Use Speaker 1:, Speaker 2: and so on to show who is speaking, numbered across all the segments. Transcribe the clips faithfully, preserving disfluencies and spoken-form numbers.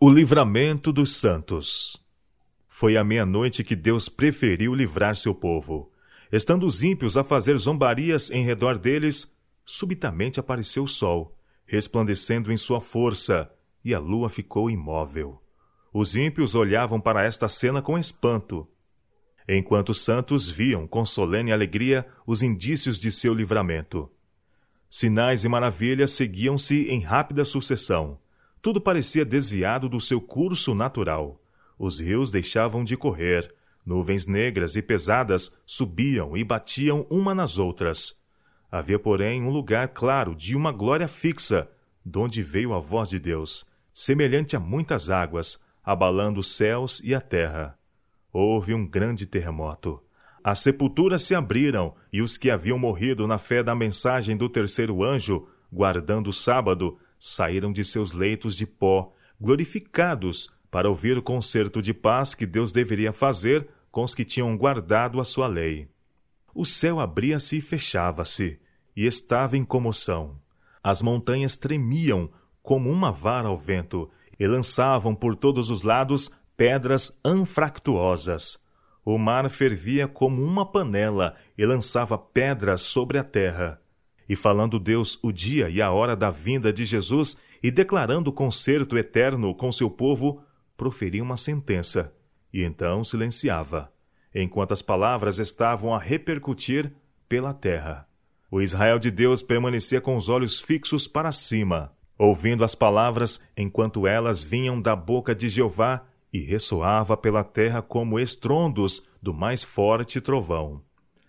Speaker 1: O livramento dos santos. Foi à meia-noite que Deus preferiu livrar seu povo. Estando os ímpios a fazer zombarias em redor deles, subitamente apareceu o sol, resplandecendo em sua força, e a lua ficou imóvel. Os ímpios olhavam para esta cena com espanto, enquanto os santos viam com solene alegria os indícios de seu livramento. Sinais e maravilhas seguiam-se em rápida sucessão. Tudo parecia desviado do seu curso natural. Os rios deixavam de correr, nuvens negras e pesadas subiam e batiam uma nas outras. Havia, porém, um lugar claro de uma glória fixa, donde veio a voz de Deus, semelhante a muitas águas, abalando os céus e a terra. Houve um grande terremoto. As sepulturas se abriram, e os que haviam morrido na fé da mensagem do terceiro anjo, guardando o sábado, saíram de seus leitos de pó, glorificados, para ouvir o concerto de paz que Deus deveria fazer com os que tinham guardado a sua lei. O céu abria-se e fechava-se, e estava em comoção. As montanhas tremiam como uma vara ao vento, e lançavam por todos os lados pedras anfractuosas. O mar fervia como uma panela, e lançava pedras sobre a terra. E falando Deus o dia e a hora da vinda de Jesus, e declarando o concerto eterno com seu povo, proferia uma sentença, e então silenciava, enquanto as palavras estavam a repercutir pela terra. O Israel de Deus permanecia com os olhos fixos para cima, ouvindo as palavras enquanto elas vinham da boca de Jeová, e ressoava pela terra como estrondos do mais forte trovão.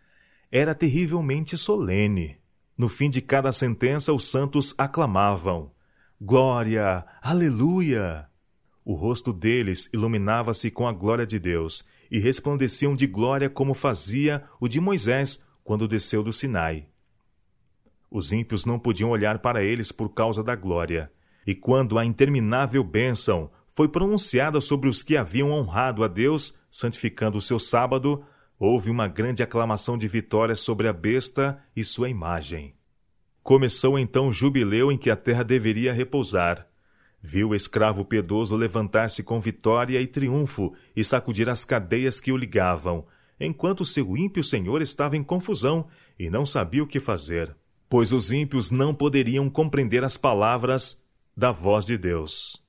Speaker 1: Era terrivelmente solene. No fim de cada sentença, os santos aclamavam: Glória! Aleluia! O rosto deles iluminava-se com a glória de Deus, e resplandeciam de glória como fazia o de Moisés quando desceu do Sinai. Os ímpios não podiam olhar para eles por causa da glória, e quando a interminável bênção foi pronunciada sobre os que haviam honrado a Deus, santificando o seu sábado, houve uma grande aclamação de vitória sobre a besta e sua imagem. Começou então o jubileu em que a terra deveria repousar. Viu o escravo piedoso levantar-se com vitória e triunfo e sacudir as cadeias que o ligavam, enquanto seu ímpio senhor estava em confusão e não sabia o que fazer, pois os ímpios não poderiam compreender as palavras da voz de Deus.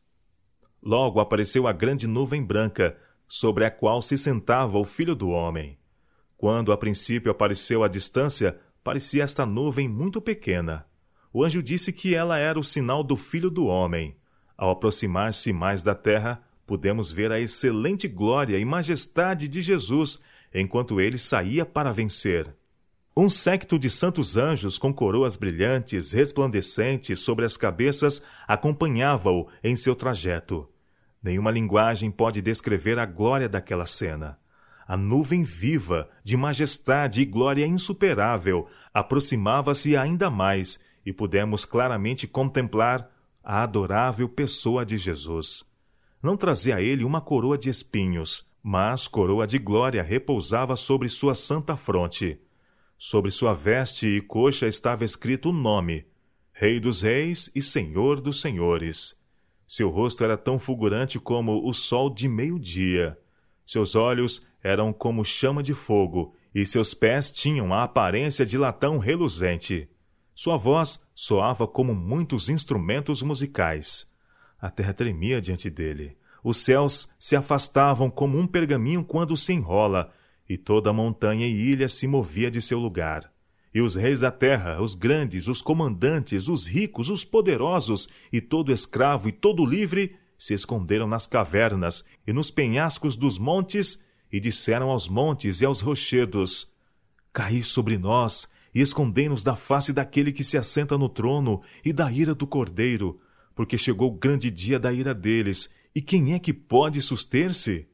Speaker 1: Logo apareceu a grande nuvem branca, sobre a qual se sentava o Filho do Homem. Quando a princípio apareceu à distância, parecia esta nuvem muito pequena. O anjo disse que ela era o sinal do Filho do Homem. Ao aproximar-se mais da terra, pudemos ver a excelente glória e majestade de Jesus, enquanto ele saía para vencer. Um séquito de santos anjos com coroas brilhantes, resplandecentes sobre as cabeças, acompanhava-o em seu trajeto. Nenhuma linguagem pode descrever a glória daquela cena. A nuvem viva, de majestade e glória insuperável, aproximava-se ainda mais, e pudemos claramente contemplar a adorável pessoa de Jesus. Não trazia ele uma coroa de espinhos, mas coroa de glória repousava sobre sua santa fronte. Sobre sua veste e coxa estava escrito o nome: Rei dos Reis e Senhor dos Senhores. Seu rosto era tão fulgurante como o sol de meio-dia. Seus olhos eram como chama de fogo, e seus pés tinham a aparência de latão reluzente. Sua voz soava como muitos instrumentos musicais. A terra tremia diante dele. Os céus se afastavam como um pergaminho quando se enrola, e toda a montanha e ilha se movia de seu lugar. E os reis da terra, os grandes, os comandantes, os ricos, os poderosos, e todo escravo e todo livre, se esconderam nas cavernas e nos penhascos dos montes, e disseram aos montes e aos rochedos: Caí sobre nós, e escondei-nos da face daquele que se assenta no trono e da ira do Cordeiro, porque chegou o grande dia da ira deles, e quem é que pode suster-se?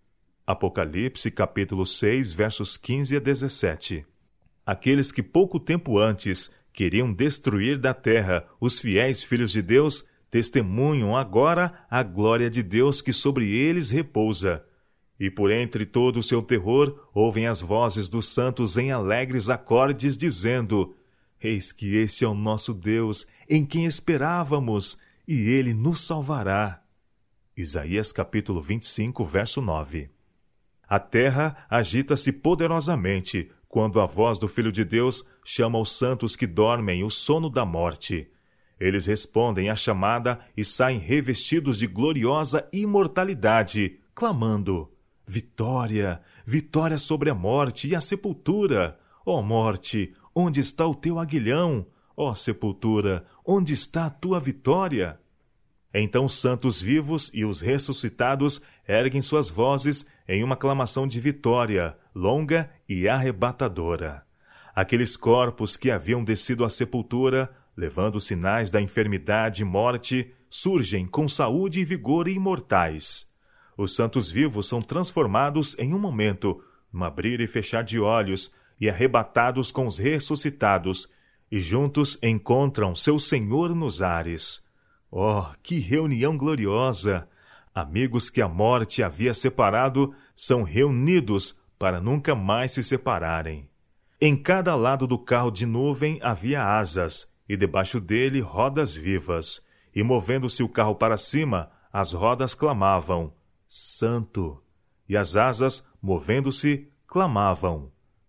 Speaker 1: Apocalipse, capítulo seis, versos quinze a dezessete. Aqueles que pouco tempo antes queriam destruir da terra os fiéis filhos de Deus, testemunham agora a glória de Deus que sobre eles repousa. E por entre todo o seu terror, ouvem as vozes dos santos em alegres acordes, dizendo: Eis que esse é o nosso Deus, em quem esperávamos, e ele nos salvará. Isaías capítulo vinte e cinco, verso nove. A terra agita-se poderosamente quando a voz do Filho de Deus chama os santos que dormem o sono da morte. Eles respondem à chamada e saem revestidos de gloriosa imortalidade, clamando: Vitória, vitória sobre a morte e a sepultura! Ó morte, onde está o teu aguilhão? Ó sepultura, onde está a tua vitória? Então os santos vivos e os ressuscitados erguem suas vozes em uma clamação de vitória, longa e arrebatadora. Aqueles corpos que haviam descido à sepultura, levando sinais da enfermidade e morte, surgem com saúde e vigor imortais. Os santos vivos são transformados em um momento, num abrir e fechar de olhos, e arrebatados com os ressuscitados, e juntos encontram seu Senhor nos ares. Oh, que reunião gloriosa! Amigos que a morte havia separado são reunidos para nunca mais se separarem. Em cada lado do carro de nuvem havia asas, e debaixo dele rodas vivas. E movendo-se o carro para cima, as rodas clamavam: Santo! E as asas, movendo-se, clamavam: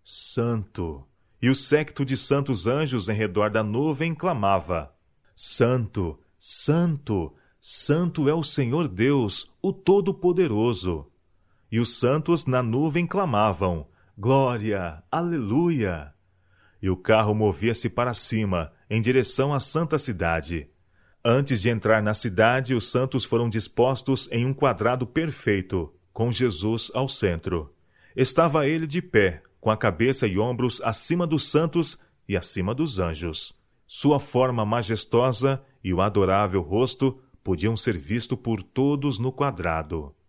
Speaker 1: Santo! E o séquito de santos anjos em redor da nuvem clamava: Santo! Santo! Santo é o Senhor Deus, o Todo-Poderoso. E os santos na nuvem clamavam: Glória! Aleluia! E o carro movia-se para cima, em direção à santa cidade. Antes de entrar na cidade, os santos foram dispostos em um quadrado perfeito, com Jesus ao centro. Estava ele de pé, com a cabeça e ombros acima dos santos e acima dos anjos. Sua forma majestosa e o adorável rosto podiam ser vistos por todos no quadrado.